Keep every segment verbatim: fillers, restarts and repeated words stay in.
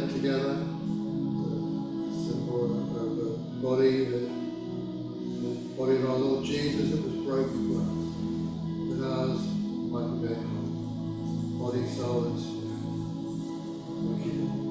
bread together, the symbol of the body, the, the body of our Lord Jesus that was broken for us, that ours might be made whole, body, soul, and spirit. Thank you, Lord.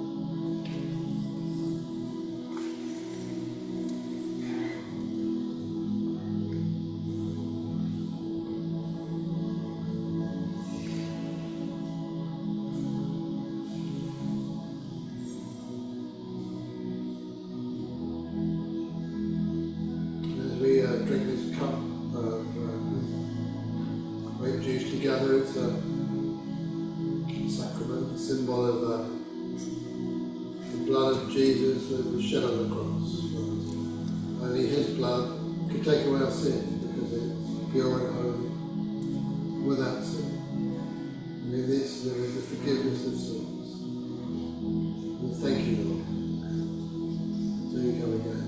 We uh, drink this cup of uh, grape juice together. It's a sacrament, a symbol of uh, the blood of Jesus that was shed on the cross for us. Only His blood could take away our sins because it's pure and holy, without sin. And in this there is the forgiveness of sins. We thank you, Lord, until you come again.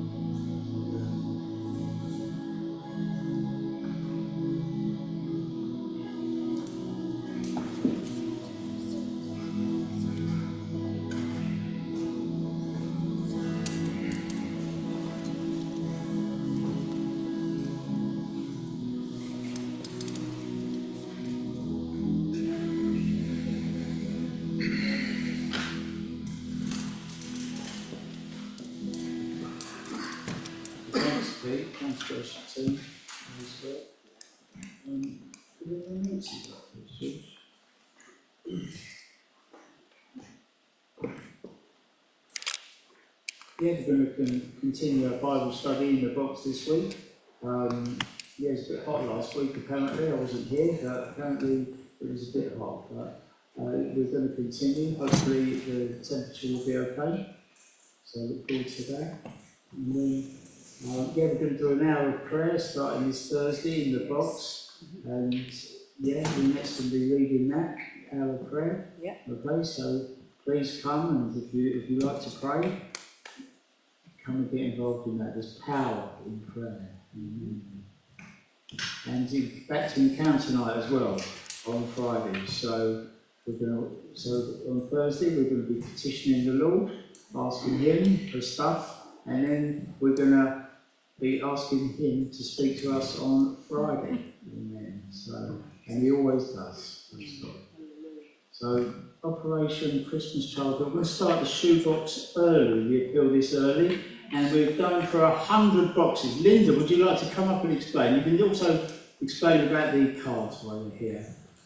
Thanks, Josh. Team. Um, yeah, we're going to continue our Bible study in the box this week. Um, yeah, it was a bit hot last week apparently. I wasn't here, but apparently it was a bit hot. But uh, we're going to continue. Hopefully the temperature will be okay. So I look forward to that. And then, Uh, yeah, we're going to do an hour of prayer starting this Thursday in the box, and yeah, we're next going to be reading that hour of prayer. Yeah. Okay, so please come, and if you if you like to pray, come and get involved in that. There's power in prayer. Mm-hmm. And in, back to Encounter Night as well on Friday. So we're going to so on Thursday we're going to be petitioning the Lord, asking Him for stuff, and then we're going to be asking Him to speak to us on Friday. Amen. So, and He always does. So, Operation Christmas Child. We're going to start the shoebox early. We appeal this early, and we're going for a hundred boxes. Linda, would you like to come up and explain? You can also explain about the cards while you're here.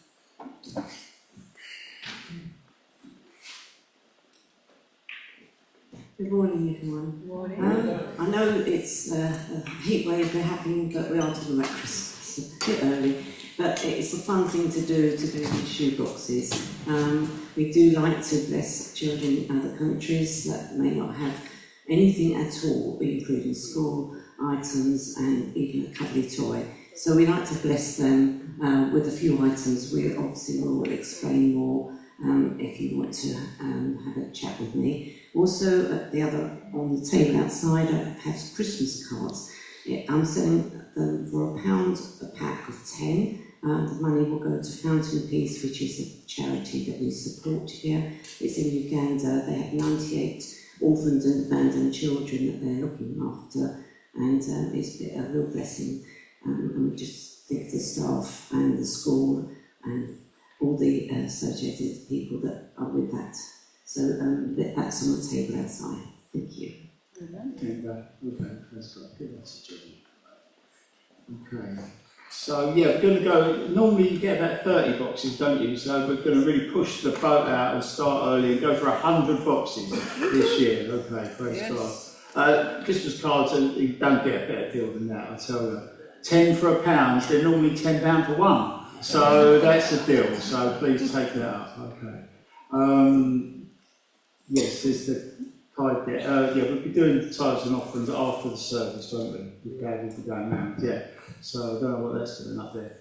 Good morning, everyone. Good morning. Um, I know it's uh, a heat wave we're having, but we are talking about Christmas a bit early. But it's a fun thing to do, to do these shoe boxes. Um, we do like to bless children in other countries that may not have anything at all, including school items and even a cuddly toy. So we like to bless them uh, with a few items. We obviously will explain more um, if you want to um, have a chat with me. Also, at the other, on the table outside, I have Christmas cards. I'm selling them for a pound a pack of ten. Uh, the money will go to Fountain Peace, which is a charity that we support here. It's in Uganda. They have ninety-eight orphaned and abandoned children that they're looking after, and um, it's a real blessing. Um, and we just thank the staff and the school and all the uh, associated people that are with that. So um, that's on the table outside. Thank you. Okay, okay, that's great. Good message. Okay. So yeah, we're going to go. Normally you get about thirty boxes, don't you? So we're going to really push the boat out and start early and go for a hundred boxes this year. Okay, praise Yes. God. Uh, Christmas cards, and you don't get a better deal than that, I tell you. Ten for a pound. They're normally ten pound for one. So that's a deal. So please take that up. Okay. Um, Yes, there's the tithe there. Uh, yeah, we'll be doing the tithes and offerings after the service, won't we? We'll be able to go around, yeah. So I don't know what that's doing up there.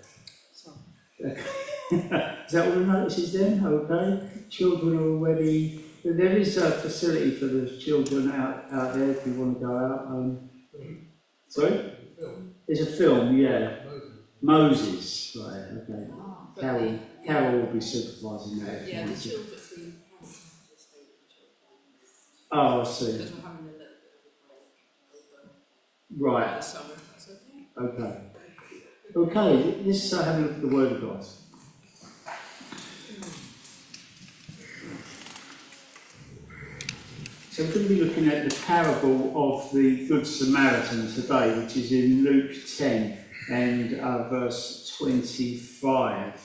Is that all the notices then? Okay. Children are already. There is a facility for the children out, out there if you want to go out. Um, sorry? There's a film, yeah. Moses. Right, okay. Carol, Carol will be supervising that. Yeah, the children. Oh, I see. Because we're having a little bit of a break Right. over the summer, if that's okay. Okay. Okay, let's uh, have a look at the Word of God. So we're going to be looking at the parable of the Good Samaritan today, which is in Luke ten and uh, verse twenty-five.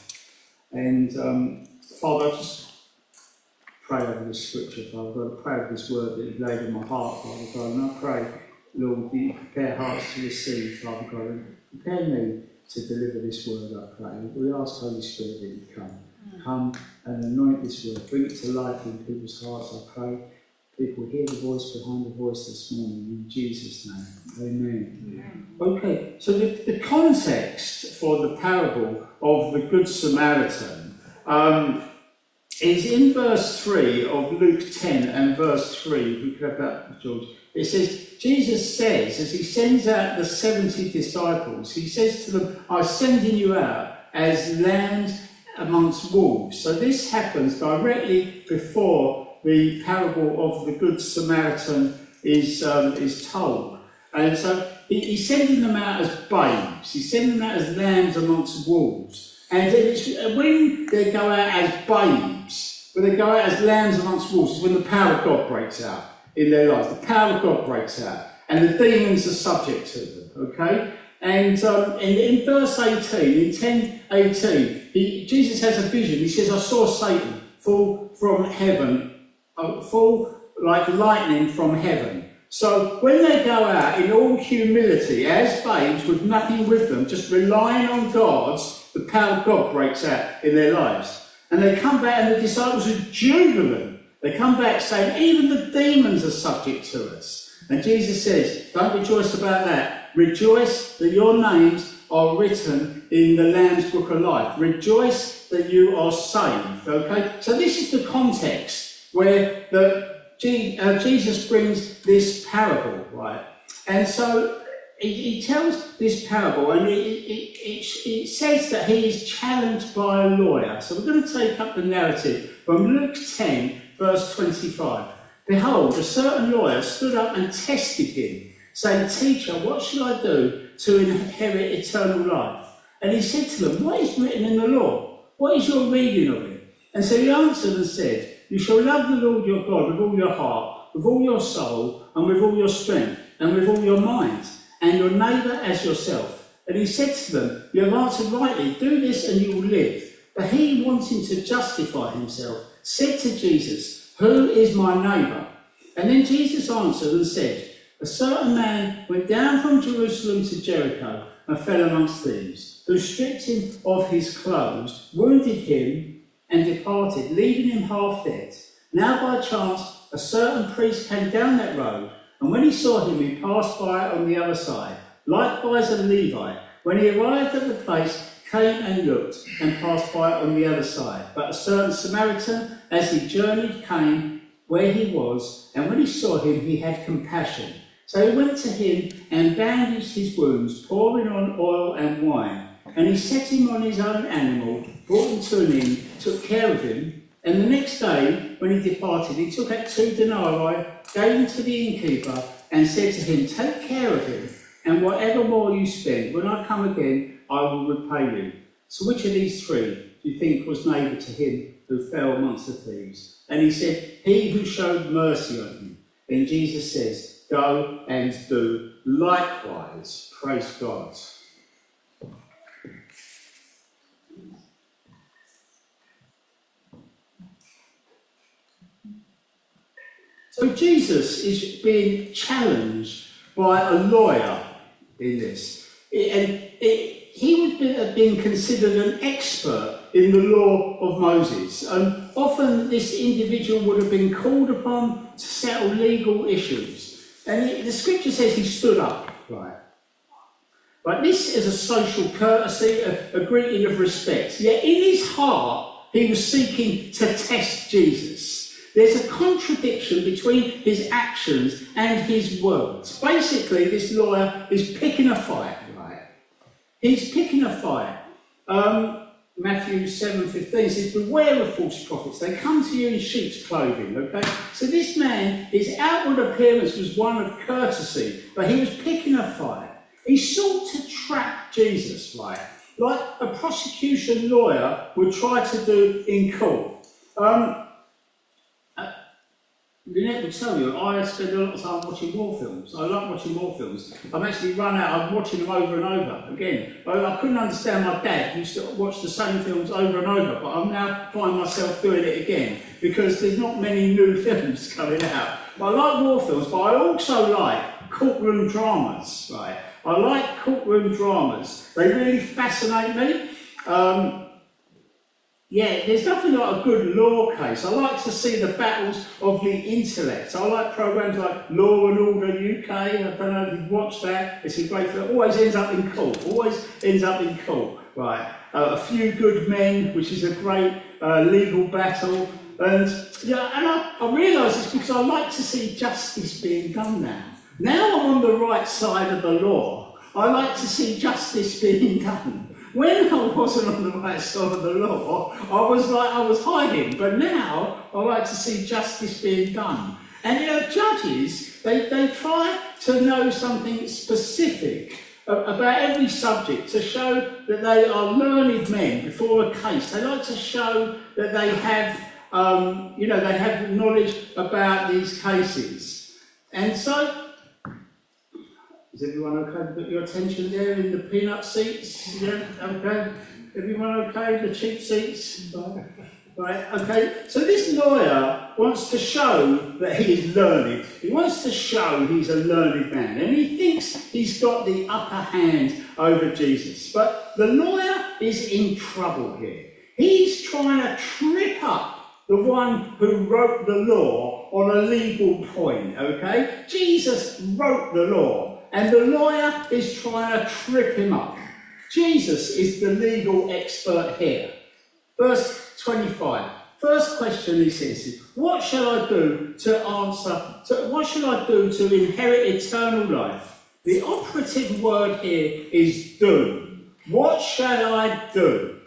And um, Father, I just pray over this scripture, Father God. I pray over this word that you've laid in my heart, Father God. And I pray, Lord, that you prepare hearts to receive, Father God, and prepare me to deliver this word, I pray. We ask, Holy Spirit, that you come. Come and anoint this word. Bring it to life in people's hearts, I pray. People hear the voice behind the voice this morning, in Jesus' name. Amen. Amen. Okay, so the, the context for the parable of the Good Samaritan um, is in verse three of Luke ten and verse three. If we could have that, George. It says, Jesus says, as he sends out the seventy disciples, he says to them, I'm sending you out as lambs amongst wolves. So this happens directly before the parable of the Good Samaritan is, um, is told. And so he, he's sending them out as babes. He's sending them out as lambs amongst wolves. And it's, when they go out as babes, when they go out as lambs amongst wolves, is when the power of God breaks out in their lives. The power of God breaks out. And the demons are subject to them, okay? And um, in, in verse eighteen, in ten eighteen, he, Jesus has a vision. He says, I saw Satan fall from heaven, uh, fall like lightning from heaven. So when they go out in all humility, as babes, with nothing with them, just relying on God, the power of God breaks out in their lives. And they come back and the disciples are jubilant. They come back saying, even the demons are subject to us. And Jesus says, don't rejoice about that. Rejoice that your names are written in the Lamb's Book of Life. Rejoice that you are saved. Okay? So this is the context where the, uh, Jesus brings this parable, right? And so he, he tells this parable, and it, it, it, it says that he is challenged by a lawyer. So we're going to take up the narrative from Luke ten, verse twenty-five. Behold, a certain lawyer stood up and tested him, saying, Teacher, what shall I do to inherit eternal life? And he said to them, what is written in the law? What is your reading of it? And so he answered and said, You shall love the Lord your God with all your heart, with all your soul, and with all your strength, and with all your mind, and your neighbour as yourself. And he said to them, You have answered rightly, do this and you will live. But he, wanting to justify himself, said to Jesus, Who is my neighbour? And then Jesus answered and said, A certain man went down from Jerusalem to Jericho and fell amongst thieves, who stripped him of his clothes, wounded him, and departed, leaving him half dead. Now by chance a certain priest came down that road, and when he saw him, he passed by on the other side. Likewise a Levite, when he arrived at the place, came and looked, and passed by on the other side. But a certain Samaritan, as he journeyed, came where he was, and when he saw him, he had compassion. So he went to him and bandaged his wounds, pouring on oil and wine. And he set him on his own animal, brought him to an inn, took care of him. And the next day, when he departed, he took out two denarii, gave them to the innkeeper, and said to him, Take care of him, and whatever more you spend, when I come again, I will repay you. So which of these three do you think was neighbour to him who fell amongst the thieves? And he said, He who showed mercy on him. Then Jesus says, Go and do likewise. Praise God. So Jesus is being challenged by a lawyer in this. And it, he would be, have been considered an expert in the law of Moses. And often this individual would have been called upon to settle legal issues. And it, the scripture says he stood up, right? But this is a social courtesy, a, a greeting of respect. Yet in his heart, he was seeking to test Jesus. There's a contradiction between his actions and his words. Basically, this lawyer is picking a fight, right? He's picking a fight. Um, Matthew seven fifteen says, beware of false prophets. They come to you in sheep's clothing, okay? So this man, his outward appearance was one of courtesy, but he was picking a fight. He sought to trap Jesus, right? Like a prosecution lawyer would try to do in court. Um, Lynette will tell you, I spend a lot of time watching war films. I like watching war films. I've actually run out, I'm watching them over and over again. I, I couldn't understand my dad used to watch the same films over and over, but I now find myself doing it again because there's not many new films coming out. I like war films, but I also like courtroom dramas, right? I like courtroom dramas. They really fascinate me. Um, Yeah, there's nothing like a good law case. I like to see the battles of the intellect. I like programmes like Law and Order U K. I don't know if you've watched that. It's a great film. Always ends up in court. Always ends up in court. Right. Uh, A Few Good Men, which is a great uh, legal battle. And yeah, and I, I realise this because I like to see justice being done now. Now I'm on the right side of the law. I like to see justice being done. When I wasn't on the right side of the law, I was like I was hiding, but now I like to see justice being done. And you know, judges, they, they try to know something specific about every subject to show that they are learned men before a case. They like to show that they have, um, you know, they have knowledge about these cases. And so, is everyone okay to put your attention there in the peanut seats? Yeah, okay. Everyone okay? The cheap seats? Right, okay. So this lawyer wants to show that he is learned. He wants to show he's a learned man. And he thinks he's got the upper hand over Jesus. But the lawyer is in trouble here. He's trying to trip up the one who wrote the law on a legal point, okay? Jesus wrote the law. And the lawyer is trying to trip him up. Jesus is the legal expert here. Verse twenty-five. First question he says, what shall I do to answer, to, what shall I do to inherit eternal life? The operative word here is do. What shall I do?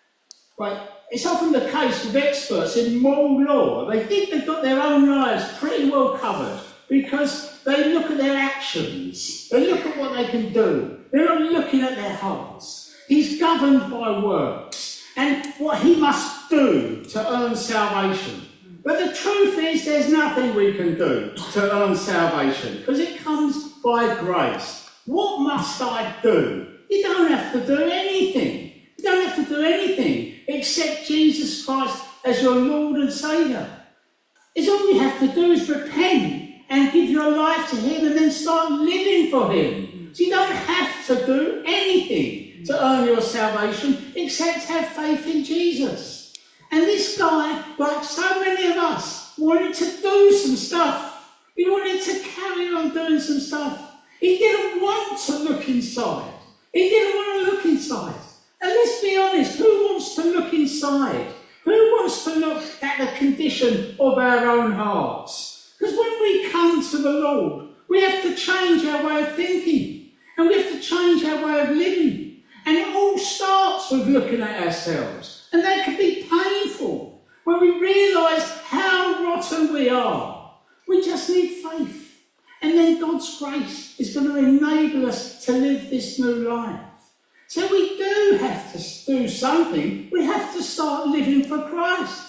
Right. It's often the case with experts in moral law. They think they've got their own lives pretty well covered because they look at their actions. They look at what they can do. They're not looking at their hearts. He's governed by works and what he must do to earn salvation. But the truth is there's nothing we can do to earn salvation because it comes by grace. What must I do? You don't have to do anything. You don't have to do anything except Jesus Christ as your Lord and Saviour. It's all you have to do is repent and give your life to him and then start living for him. So you don't have to do anything to earn your salvation except have faith in Jesus. And this guy, like so many of us, wanted to do some stuff. He wanted to carry on doing some stuff. He didn't want to look inside. He didn't want to look inside. And let's be honest, who wants to look inside? Who wants to look at the condition of our own hearts? Because when we come to the Lord, we have to change our way of thinking. And we have to change our way of living. And it all starts with looking at ourselves. And that can be painful. When we realise how rotten we are. We just need faith. And then God's grace is going to enable us to live this new life. So we do have to do something. We have to start living for Christ.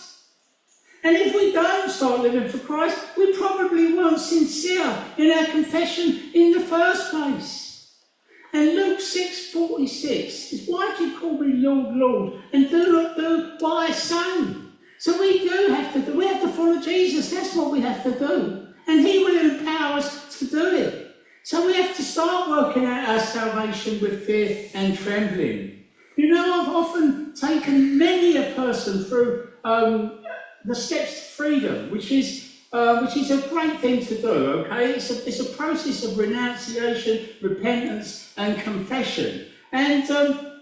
And if we don't start living for Christ, we probably weren't sincere in our confession in the first place. And Luke six forty-six is, why do you call me Lord, Lord, and do not do what I say? So we do have to do, we have to follow Jesus. That's what we have to do. And he will empower us to do it. So we have to start working out our salvation with fear and trembling. You know, I've often taken many a person through um, the steps to freedom, which is uh, which is a great thing to do. Okay, it's a it's a process of renunciation, repentance, and confession. And um,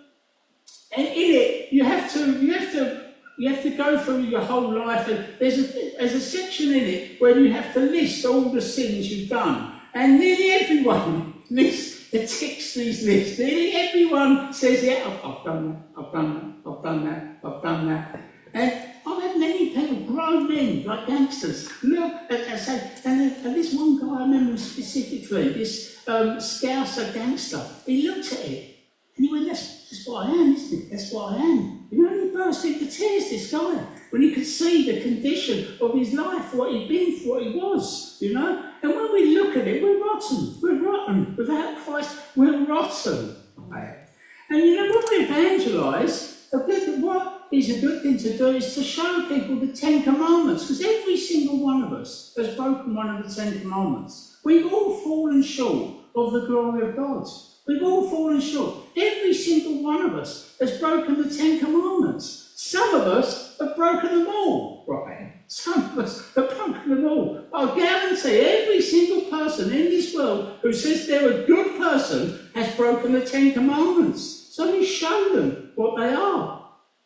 and in it, you have to you have to you have to go through your whole life. And there's a there's a section in it where you have to list all the sins you've done. And nearly everyone lists that ticks these lists. Nearly everyone says, yeah, I've, I've done that, I've done that, I've done that, I've done that. And I've had many people, grown men, like gangsters, look at and say, and, and this one guy I remember specifically, this um, Scouser gangster, he looked at it and he went, that's, that's what I am, isn't it? That's what I am. You know, he burst into tears, this guy, when he could see the condition of his life, what he'd been through, what he was, you know. And when we look at it, we're rotten, we're rotten. Without Christ, we're rotten. Right? And you know, when we evangelise, a good, what is a good thing to do is to show people the Ten Commandments, because every single one of us has broken one of the Ten Commandments. We've all fallen short of the glory of God. We've all fallen short. Every single one of us has broken the Ten Commandments. Some of us have broken them all, right? Some of us have broken them all. I guarantee every single person in this world who says they're a good person has broken the Ten Commandments. So we show them what they are.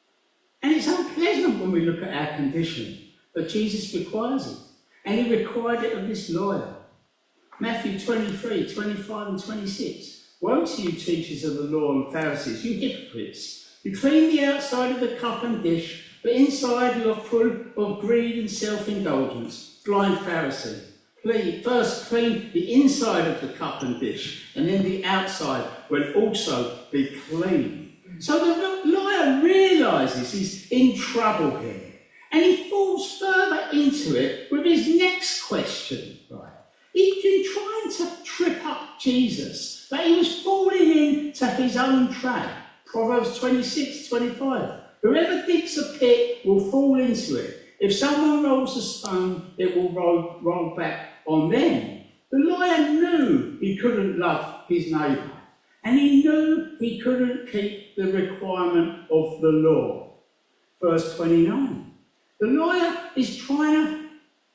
And it's unpleasant when we look at our condition, but Jesus requires it. And he required it of this lawyer. Matthew twenty-three, twenty-five and twenty-six. Woe to you, teachers of the law and Pharisees, you hypocrites! You clean the outside of the cup and dish, but inside you are full of greed and self-indulgence. Blind Pharisee. Please, first clean the inside of the cup and dish, and then the outside will also be clean. So the lawyer realises he's in trouble here, and he falls further into it with his next question. Right? He's been trying to trip up Jesus, but he was falling into his own trap. Proverbs twenty-six, twenty-five. Whoever digs a pit will fall into it. If someone rolls a stone, it will roll, roll back on them. The lawyer knew he couldn't love his neighbour, and he knew he couldn't keep the requirement of the law. Verse twenty-nine. The lawyer is trying to,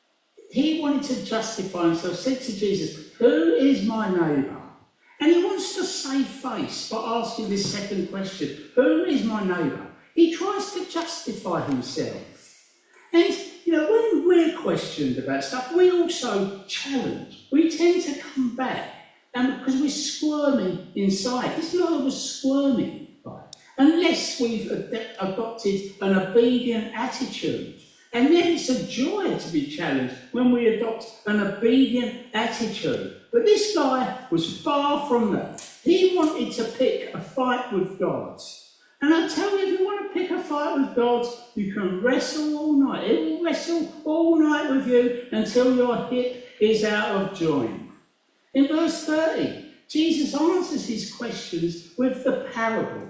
he wanted to justify himself, said to Jesus, who is my neighbour? And he wants to save face by asking this second question, who is my neighbour? He tries to justify himself. And, you know, when we're questioned about stuff, we also challenge. We tend to come back, and because we're squirming inside. This lawyer was squirming, right? Unless we've ad adopted an obedient attitude. And then it's a joy to be challenged when we adopt an obedient attitude. But this guy was far from that. He wanted to pick a fight with God. And I tell you, if you want to pick a fight with God, you can wrestle all night. He will wrestle all night with you until your hip is out of joint. In verse thirty, Jesus answers his questions with the parable.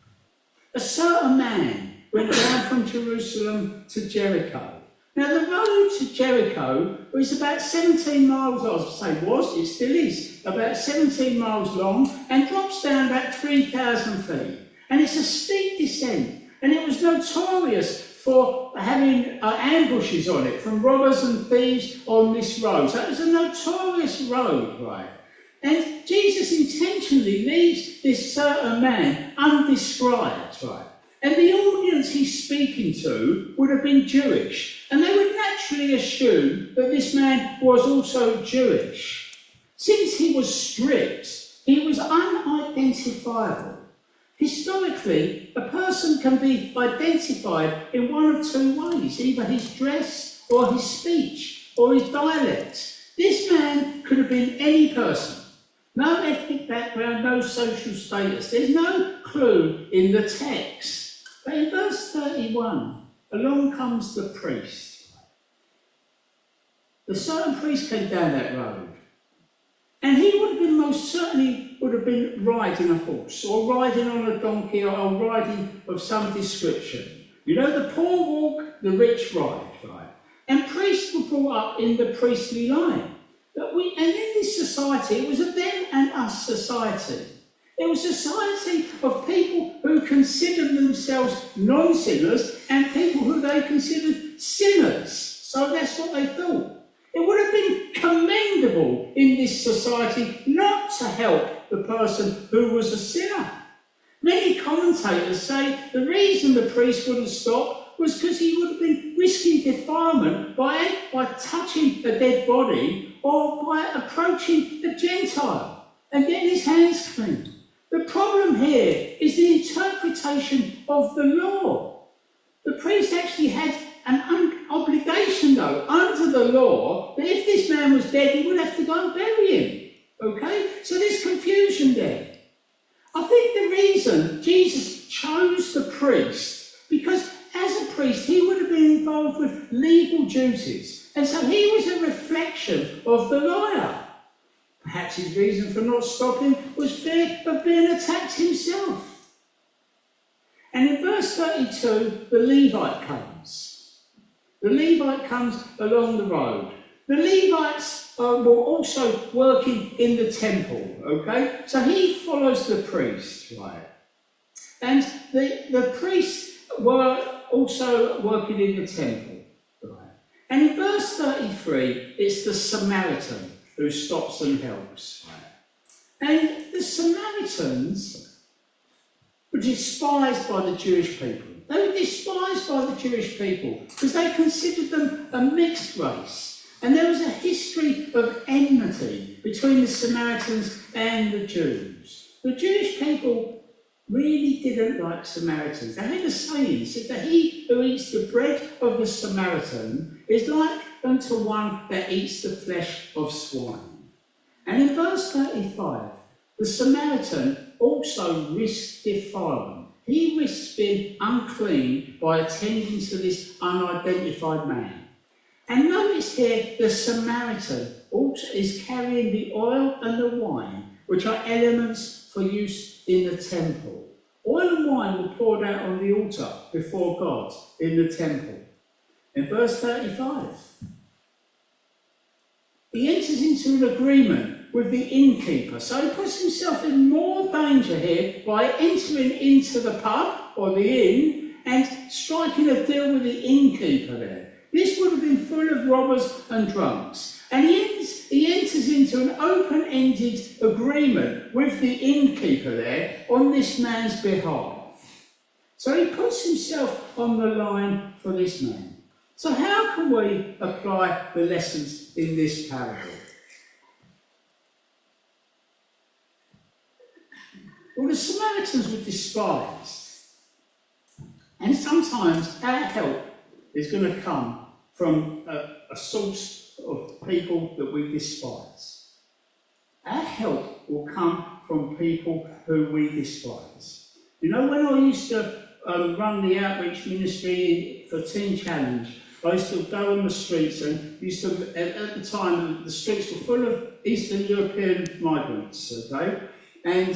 A certain man went down from Jerusalem to Jericho. Now the road to Jericho was about seventeen miles, I was say was, it still is, about seventeen miles long and drops down about three thousand feet. And it's a steep descent, and it was notorious for having uh, ambushes on it from robbers and thieves on this road. So it was a notorious road, right? And Jesus intentionally leaves this certain man undescribed, right? And the audience he's speaking to would have been Jewish, and they would naturally assume that this man was also Jewish. Since he was stripped, he was unidentifiable. Historically, a person can be identified in one of two ways, either his dress or his speech or his dialect. This man could have been any person. No ethnic background, no social status. There's no clue in the text. But in verse thirty-one, along comes the priest. The certain priest came down that road. And he would have been most certainly would have been riding a horse, or riding on a donkey, or riding of some description. You know, the poor walk, the rich ride, right? And priests were brought up in the priestly line. But we, and in this society, it was a them and us society. It was a society of people who considered themselves non-sinners and people who they considered sinners. So that's what they thought. It would have been commendable in this society not to help the person who was a sinner. Many commentators say the reason the priest wouldn't stop was because he would have been risking defilement by, by touching a dead body or by approaching a Gentile. and getting his hands clean. The problem here is the interpretation of the law. The priest actually had an un obligation, though, under the law, that if this man was dead, he would have to go and bury him. Okay? So there's confusion there. I think the reason Jesus chose the priest, because as a priest, he would have been involved with legal duties. And so he was a reflection of the lawyer. Perhaps his reason for not stopping was fear of being attacked himself. And in verse thirty-two, the Levite comes. The Levite comes along the road. The Levites uh, were also working in the temple, okay? So he follows the priest, right? And the, the priests were also working in the temple, right? And in verse thirty-three, it's the Samaritan who stops and helps, right? And the Samaritans were despised by the Jewish people. They were despised by the Jewish people because they considered them a mixed race. And there was a history of enmity between the Samaritans and the Jews. The Jewish people really didn't like Samaritans. They had a saying, said that he who eats the bread of the Samaritan is like unto one that eats the flesh of swine. And in verse thirty-five, the Samaritan also risked defilement. He risked being unclean by attending to this unidentified man. And notice here, the Samaritan also is carrying the oil and the wine, which are elements for use in the temple. Oil and wine were poured out on the altar before God in the temple. In verse thirty-five, he enters into an agreement with the innkeeper. So he puts himself in more danger here by entering into the pub or the inn and striking a deal with the innkeeper there. This would have been full of robbers and drunks. And he, ends, he enters into an open-ended agreement with the innkeeper there on this man's behalf. So he puts himself on the line for this man. So how can we apply the lessons in this parable? Well, the Samaritans were despised. And sometimes our help is going to come from a, a source of people that we despise. Our help will come from people who we despise. You know, when I used to um, run the outreach ministry for Teen Challenge, I used to go on the streets and used to, at, at the time, the streets were full of Eastern European migrants, okay? And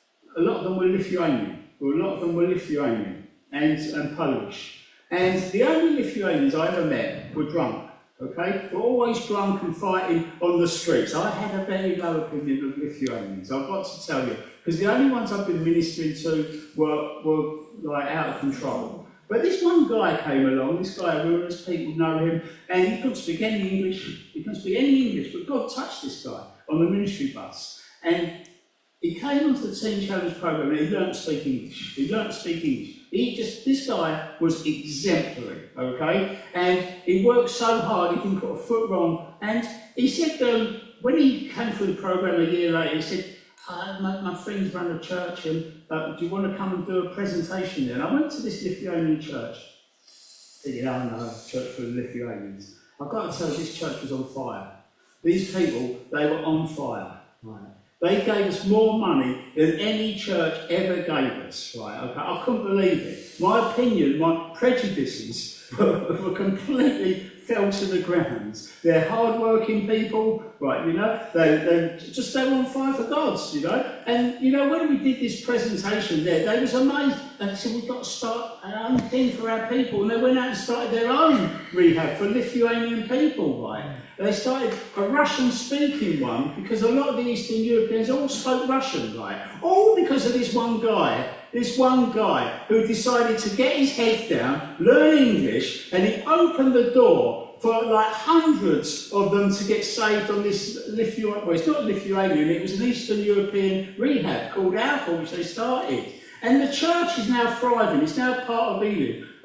a lot of them were Lithuanian, or a lot of them were Lithuanian and, and Polish. And the only Lithuanians I ever met were drunk, okay? Were always drunk and fighting on the streets. I had a very low opinion of Lithuanians, I've got to tell you, because the only ones I've been ministering to were, were like out of control. But this one guy came along, this guy, numerous people know him, and he couldn't speak any English, he couldn't speak any English, but God touched this guy on the ministry bus. And he came onto the Teen Challenge program and he learned to speak English. He learned to speak English. He just, this guy was exemplary, okay? And he worked so hard, he didn't put a foot wrong. And he said, um, when he came through the program a year later, he said, Uh, my, my friends run a church and uh, do you want to come and do a presentation there? And I went to this Lithuanian church, thinking, oh no, church for the Lithuanians. I've got to tell you, this church was on fire. These people, they were on fire. Right? They gave us more money than any church ever gave us. Right? Okay? I couldn't believe it. My opinion, my prejudices were, were completely fell to the ground. They're hard-working people, right, you know, they, they just, they were on fire for God, you know, and, you know, when we did this presentation there, they was amazed, and they said, we've got to start our own thing for our people, and they went out and started their own rehab for Lithuanian people, right. They started a Russian-speaking one, because a lot of the Eastern Europeans all spoke Russian, right, all because of this one guy, This one guy who decided to get his head down, learn English, and he opened the door for like hundreds of them to get saved on this Lithuanian, well, it's not Lithuanian, it was an Eastern European rehab called Alpha, which they started. And the church is now thriving, it's now part of Elim.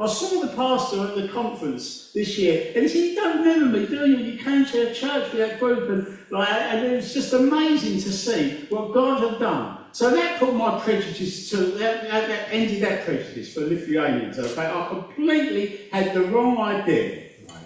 I saw the pastor at the conference this year, and he said, "You don't remember me, do you? You came to a church with that group," and, like, and it was just amazing to see what God had done. So that put my prejudice to, that, that, that ended that prejudice for Lithuanians, okay? I completely had the wrong idea. Right?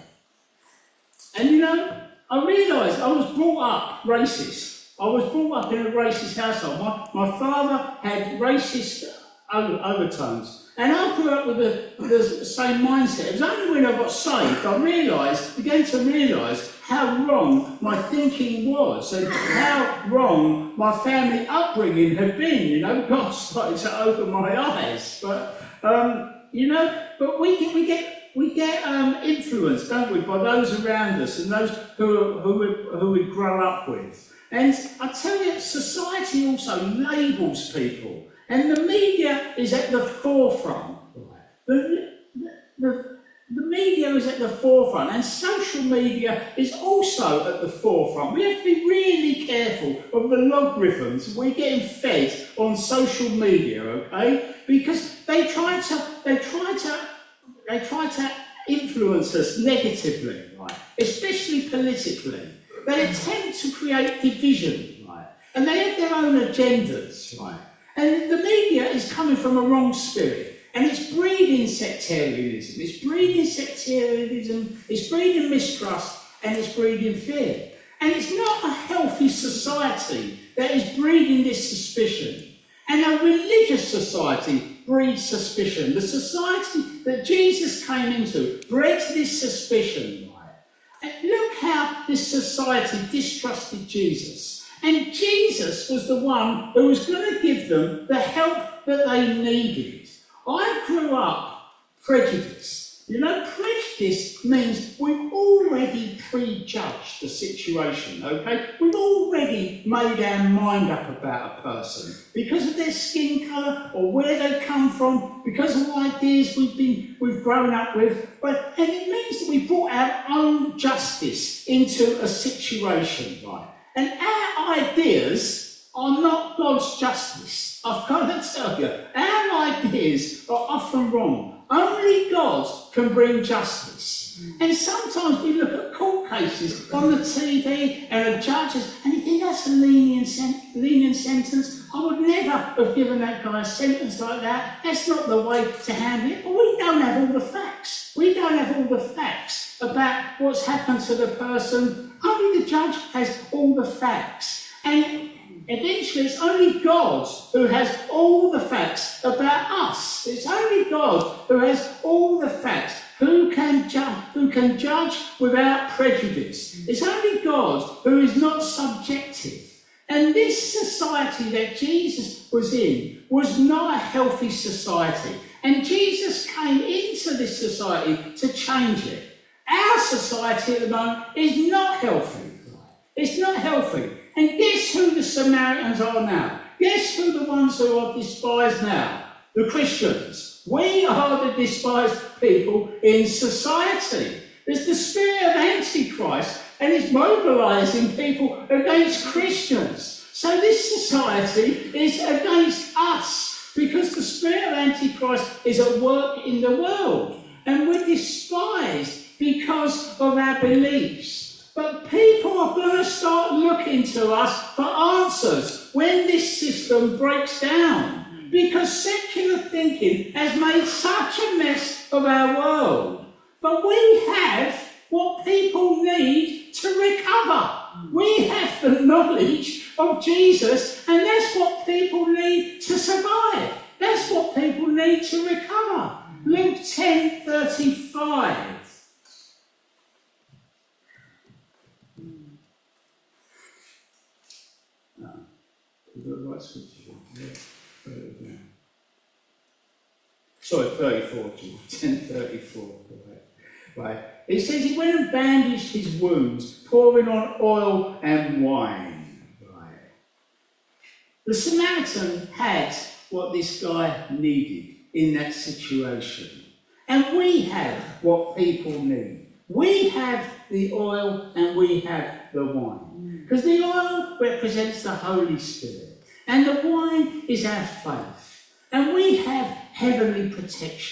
And you know, I realised I was brought up racist. I was brought up in a racist household. My, my father had racist overtones. And I grew up with the, the same mindset. It was only when I got saved I realised, began to realise how wrong my thinking was and how wrong my family upbringing had been. You know, God started to open my eyes. But um, you know, but we get we get we get um, influenced, don't we, by those around us and those who who we, who we grow up with. And I tell you, society also labels people. And the media is at the forefront. The, the, the media is at the forefront, and social media is also at the forefront. We have to be really careful of the logarithms we're getting fed on social media, okay? Because they try to, they try to, they try to influence us negatively, right? Especially politically. They attempt to create division, right? And they have their own agendas, right? And the media is coming from a wrong spirit, and it's breeding sectarianism, it's breeding sectarianism, it's breeding mistrust, and it's breeding fear. And it's not a healthy society that is breeding this suspicion. And a religious society breeds suspicion. The society that Jesus came into bred this suspicion. Right? And look how this society distrusted Jesus. And Jesus was the one who was going to give them the help that they needed. I grew up prejudiced. You know, prejudice means we've already prejudged the situation, okay? We've already made our mind up about a person because of their skin colour or where they come from, because of ideas we've been we've grown up with. But and it means that we brought our own justice into a situation, right? And our ideas are not God's justice. I've got to tell you, our ideas are often wrong. Only God can bring justice. And sometimes we look at court cases on the T V and the judges, and you think that's a lenient, sen lenient sentence. I would never have given that guy a sentence like that. That's not the way to handle it. But we don't have all the facts. We don't have all the facts about what's happened to the person. Only the judge has all the facts. And eventually it's only God who has all the facts about us. It's only God who has all the facts. Who can, ju who can judge without prejudice? It's only God who is not subjective. And this society that Jesus was in was not a healthy society. And Jesus came into this society to change it. Our society at the moment is not healthy. It's not healthy. And guess who the Samaritans are now? Guess who the ones who are despised now? The Christians. We are the despised people in society. There's the spirit of Antichrist, and it's mobilising people against Christians. So this society is against us, because the spirit of Antichrist is at work in the world. And we're despised because of our beliefs. But people are going to start looking to us for answers when this system breaks down. Because secular thinking has made such a mess of our world. But we have what people need to recover. We have the knowledge of Jesus, and that's what people need to survive. That's what people need to recover. Luke ten thirty-five. Sorry, thirty-four, ten thirty-four. Right. It says he went and bandaged his wounds, pouring on oil and wine. Right. The Samaritan had what this guy needed in that situation. And we have what people need. We have the oil and we have the wine. Because the oil represents the Holy Spirit. And the wine is our faith. And we have heavenly protection.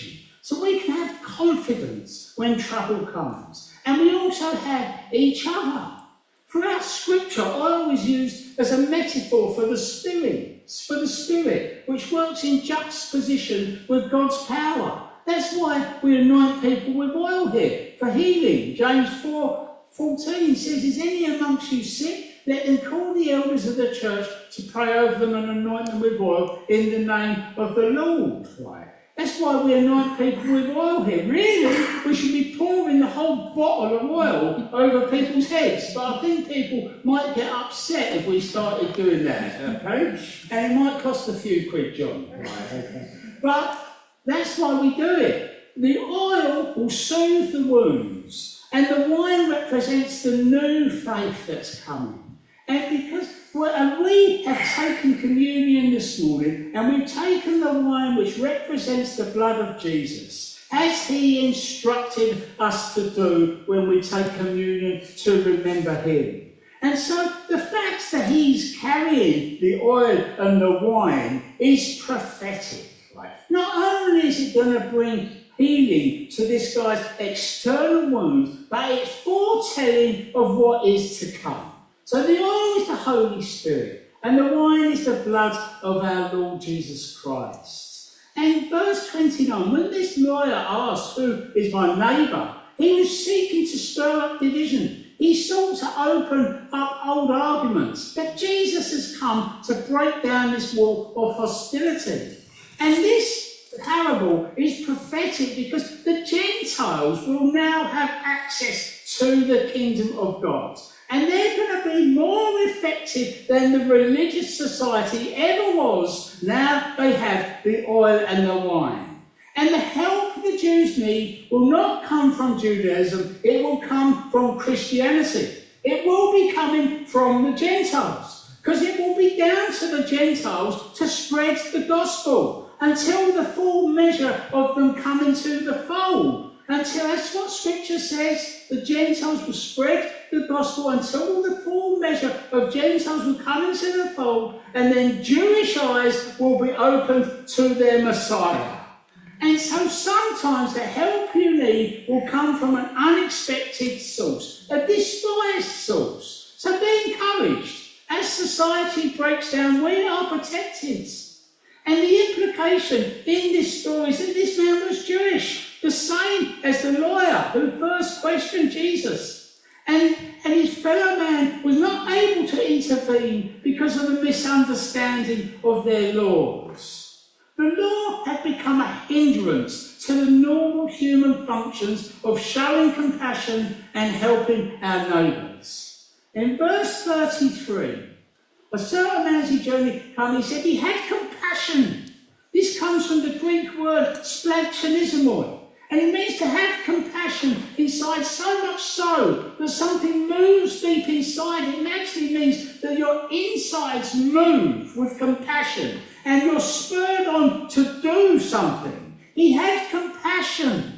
So we can have confidence when trouble comes. And we also have each other. Throughout Scripture, I always use as a metaphor for the Spirit, for the Spirit, which works in juxtaposition with God's power. That's why we anoint people with oil here, for healing. James four fourteen says, is any amongst you sick? Let them call the elders of the church to pray over them and anoint them with oil in the name of the Lord. Right? That's why we anoint people with oil here. Really, we should be pouring the whole bottle of oil over people's heads. But I think people might get upset if we started doing that, okay? And it might cost a few quid, John. Right, okay. But that's why we do it. The oil will soothe the wounds, and the wine represents the new faith that's coming. And because well, we have taken communion this morning, and we've taken the wine which represents the blood of Jesus, as he instructed us to do when we take communion to remember him. And so the fact that he's carrying the oil and the wine is prophetic. Right? Not only is it going to bring healing to this guy's external wounds, but it's foretelling of what is to come. So the oil is the Holy Spirit, and the wine is the blood of our Lord Jesus Christ. And verse twenty-nine, when this lawyer asked, who is my neighbour, he was seeking to stir up division. He sought to open up old arguments. But Jesus has come to break down this wall of hostility. And this parable is prophetic because the Gentiles will now have access to the kingdom of God. And they're going to be more effective than the religious society ever was. Now they have the oil and the wine. And the help the Jews need will not come from Judaism, it will come from Christianity. It will be coming from the Gentiles, because it will be down to the Gentiles to spread the gospel until the full measure of them come into the fold. Until, that's what Scripture says, the Gentiles will spread the gospel until the full measure of Gentiles will come into the fold, and then Jewish eyes will be opened to their Messiah. And so sometimes the help you need will come from an unexpected source, a despised source. So be encouraged. As society breaks down, we are protected. And the implication in this story is that this man was Jewish, the same as the lawyer who first questioned Jesus. And, and his fellow man was not able to intervene because of the misunderstanding of their laws. The law had become a hindrance to the normal human functions of showing compassion and helping our neighbours. In verse thirty-three, a certain man as he journeyed home, he said he had compassion. This comes from the Greek word splanchnizomoi, and it means to have compassion inside, so much so that something moves deep inside. It actually means that your insides move with compassion and you're spurred on to do something. He had compassion.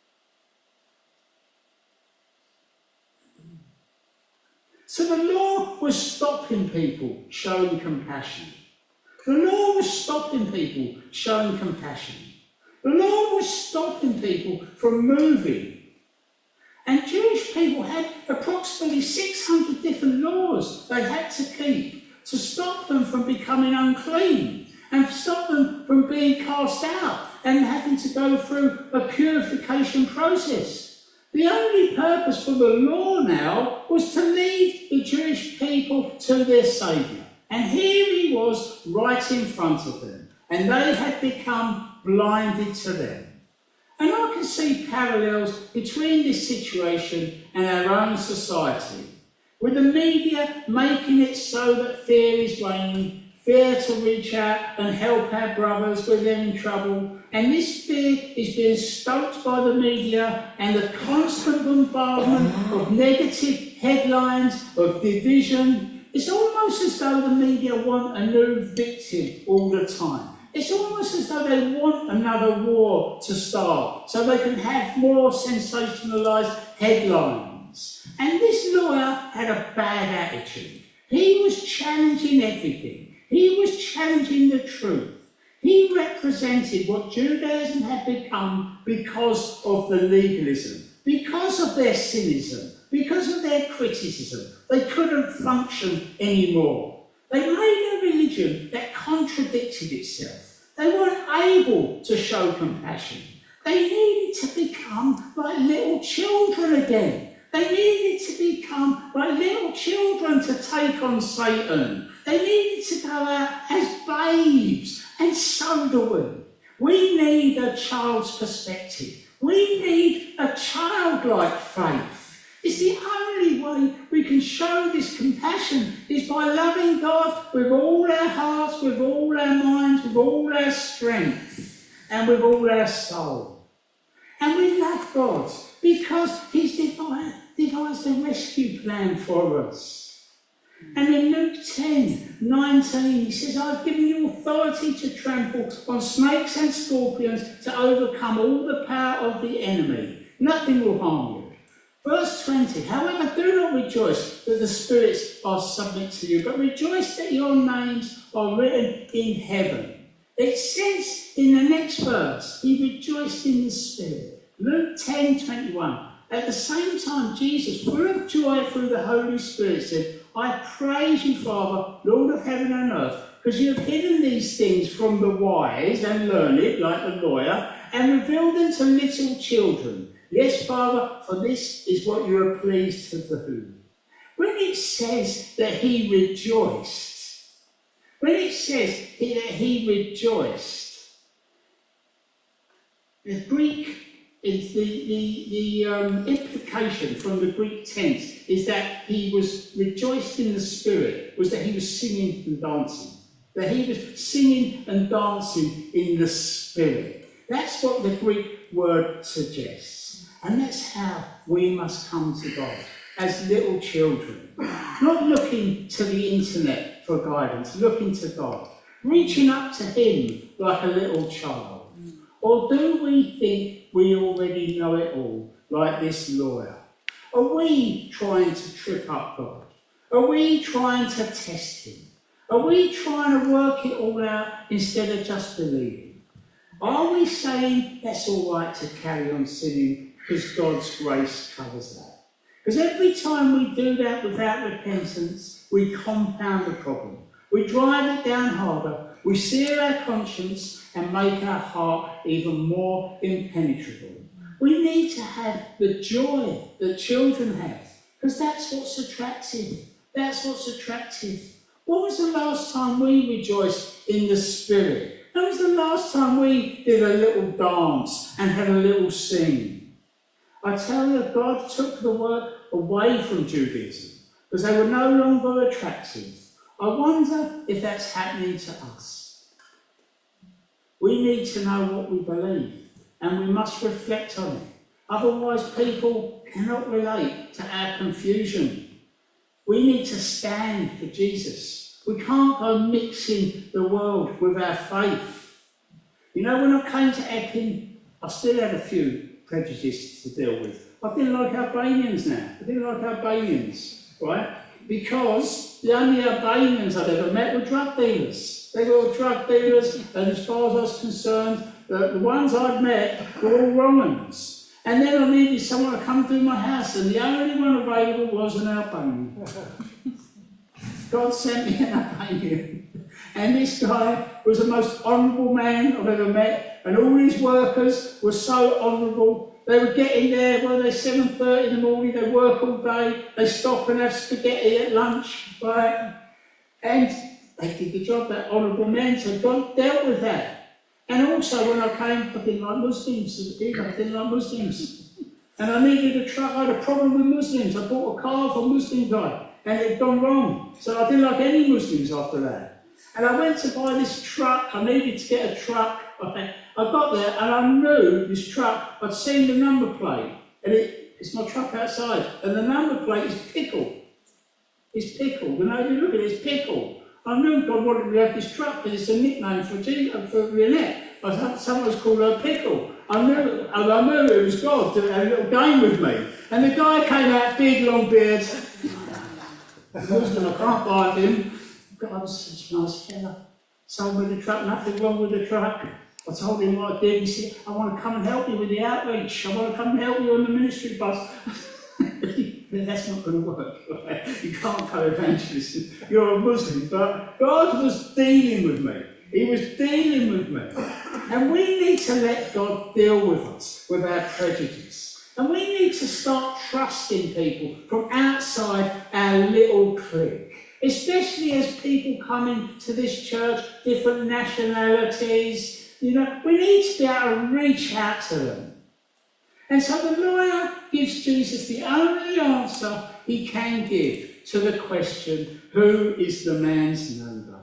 So the law was stopping people showing compassion. The law was stopping people showing compassion. The law was stopping people from moving. And Jewish people had approximately six hundred different laws they had to keep to stop them from becoming unclean and stop them from being cast out and having to go through a purification process. The only purpose for the law now was to lead the Jewish people to their Saviour. And here he was right in front of them, and they had become blinded to them. And I can see parallels between this situation and our own society, with the media making it so that fear is reigning, fear to reach out and help our brothers when they're in trouble. And this fear is being stoked by the media and the constant bombardment of negative headlines, of division. It's almost as though the media want a new victim all the time. It's almost as though they want another war to start so they can have more sensationalised headlines. And this lawyer had a bad attitude. He was challenging everything. He was challenging the truth. He represented what Judaism had become because of the legalism, because of their cynicism, because of their criticism. They couldn't function anymore. They made a religion that contradicted itself. They weren't able to show compassion. They needed to become like little children again. They needed to become like little children to take on Satan. They needed to go out as babes, and so do we. We need a child's perspective. We need a childlike faith. It's the only way we can show this compassion is by loving God with all our hearts, with all our minds, with all our strength, and with all our soul. And we love God because He's devised, devised a rescue plan for us. And in Luke ten nineteen, He says, I've given you authority to trample on snakes and scorpions to overcome all the power of the enemy. Nothing will harm you. Verse twenty, however, do not rejoice that the spirits are subject to you, but rejoice that your names are written in heaven. It says in the next verse, He rejoiced in the Spirit. Luke ten twenty-one. At the same time, Jesus, full of joy through the Holy Spirit, said, I praise you, Father, Lord of heaven and earth, because you have hidden these things from the wise and learned, like the lawyer, and revealed them to little children. Yes, Father, for this is what you are pleased to do. When it says that He rejoiced, when it says that He rejoiced, the Greek It's the, the, the um, implication from the Greek tense is that he was rejoiced in the Spirit, was that he was singing and dancing. That he was singing and dancing in the Spirit. That's what the Greek word suggests. And that's how we must come to God, as little children. Not looking to the internet for guidance, looking to God. Reaching up to Him like a little child. Or do we think we already know it all, like this lawyer? Are we trying to trip up God? Are we trying to test Him? Are we trying to work it all out instead of just believing? Are we saying that's all right to carry on sinning because God's grace covers that? Because every time we do that without repentance, we compound the problem. We drive it down harder. We sear our conscience and make our heart even more impenetrable. We need to have the joy that children have, because that's what's attractive. That's what's attractive. When was the last time we rejoiced in the Spirit? When was the last time we did a little dance and had a little sing? I tell you, God took the work away from Judaism, because they were no longer attractive. I wonder if that's happening to us. We need to know what we believe, and we must reflect on it. Otherwise, people cannot relate to our confusion. We need to stand for Jesus. We can't go mixing the world with our faith. You know, when I came to Epping, I still had a few prejudices to deal with. I didn't like Albanians now. I didn't like Albanians, right? Because the only Albanians I'd ever met were drug dealers. They were all drug dealers, and as far as I was concerned, the, the ones I'd met were all wrong ones. And then I needed someone to come to my house, and the only one available was an Albanian. God sent me an Albanian. And this guy was the most honourable man I've ever met, and all his workers were so honourable. They would get in there, well, they're seven thirty in the morning, they work all day, they stop and have spaghetti at lunch, right? And they did the job, that honourable men, so God dealt with that. And also, when I came, I didn't like Muslims, I didn't like Muslims. And I needed a truck, I had a problem with Muslims. I bought a car for a Muslim guy, and it had gone wrong. So I didn't like any Muslims after that. And I went to buy this truck, I needed to get a truck. I got there and I knew this truck, I'd seen the number plate, and it, it's my truck outside, and the number plate is Pickle. It's Pickle, you know, if you look at it, it's Pickle. I knew God wanted me to have this truck because it's a nickname for, G, for Lynette. I thought someone was called her Pickle. I knew, and I knew it was God doing a little game with me. And the guy came out, big long beard. Muslim, I can't buy him. God was such a nice fella. Sold me the truck, nothing wrong with the truck. I told him what I did. He said, I want to come and help you with the outreach. I want to come and help you on the ministry bus. That's not going to work. Right? You can't co-evangelist. You're a Muslim. But God was dealing with me. He was dealing with me. And we need to let God deal with us, with our prejudice. And we need to start trusting people from outside our little clique. Especially as people come into this church, different nationalities, you know, we need to be able to reach out to them. And so the lawyer gives Jesus the only answer he can give to the question, who is the man's neighbour?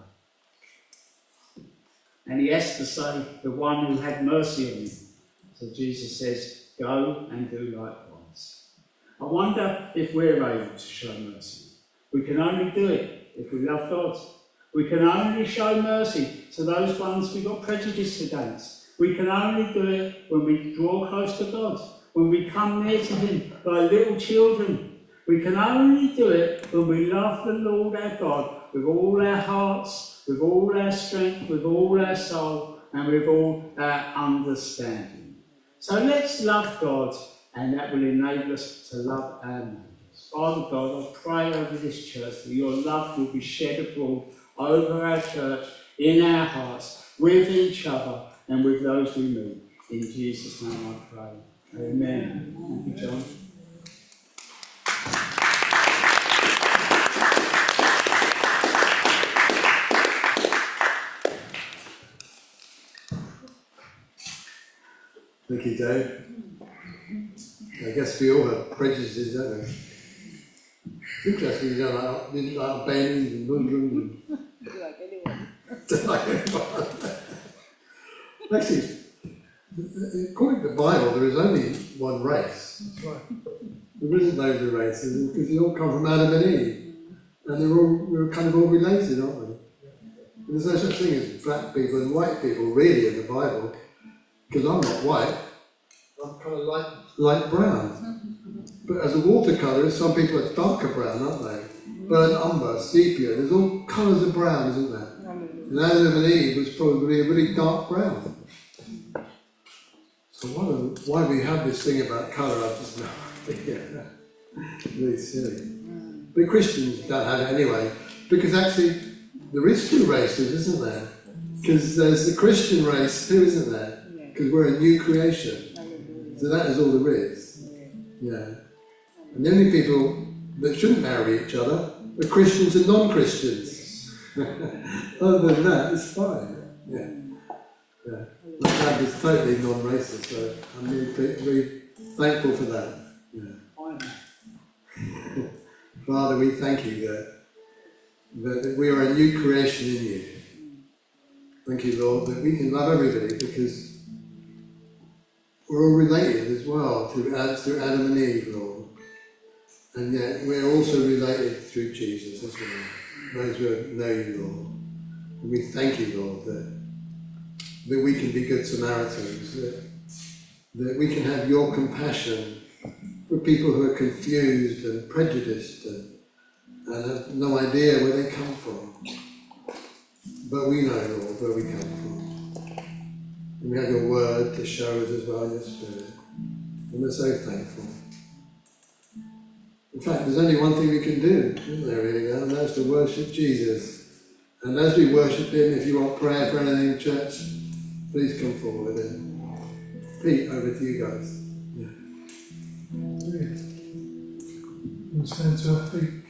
And he has to say, the one who had mercy on him. So Jesus says, go and do likewise. I wonder if we're able to show mercy. We can only do it if we love God. We can only show mercy to those ones we've got prejudice against. We can only do it when we draw close to God, when we come near to him like little children. We can only do it when we love the Lord our God with all our hearts, with all our strength, with all our soul, and with all our understanding. So let's love God, and that will enable us to love our neighbours. Father God, I pray over this church that your love will be shed abroad over our church, in our hearts, with each other, and with those we meet. In Jesus' name I pray. Amen. Thank you, John. Thank you, Dave. I guess we all have prejudices, don't we? It's interesting, you know, like, like Albanians and Muslims and... like anyone. like anyone. Actually, according to the Bible, there is only one race. That's right. There isn't loads of races, because they all come from Adam and Eve. And they're all, we're kind of all related, aren't we? And there's no such thing as black people and white people, really, in the Bible. Because I'm not white, I'm kind of light, light brown. But as a watercolour, some people are darker brown, aren't they? Burnt umber, sepia, there's all colours of brown, isn't there? And Adam and Eve was probably a really dark brown. So why, do, why we have this thing about colour, I just know. Yeah, really silly. But Christians don't have it anyway, because actually there is two races, isn't there? Because there's the Christian race too, isn't there? Because we're a new creation. So that is all there is. Yeah. And the only people that shouldn't marry each other are Christians and non-Christians. Other than that, it's fine. Yeah. Yeah. My dad is totally non-racist, so I'm really, really thankful for that. Yeah. Father, we thank you that, that we are a new creation in you. Thank you, Lord, that we can love everybody because we're all related as well through Adam and Eve, Lord. And yet we're also related through Jesus as well, those who know you, Lord. And we thank you, Lord, that, that we can be good Samaritans, that, that we can have your compassion for people who are confused and prejudiced and, and have no idea where they come from. But we know, Lord, where we come from. And we have your word to show us as well, your spirit. And we're so thankful. In fact, there's only one thing we can do, isn't there, really, now, and that's to worship Jesus. And as we worship him, if you want prayer for anything, church, please come forward. And Pete, over to you guys. Yeah. We'll stand to our feet.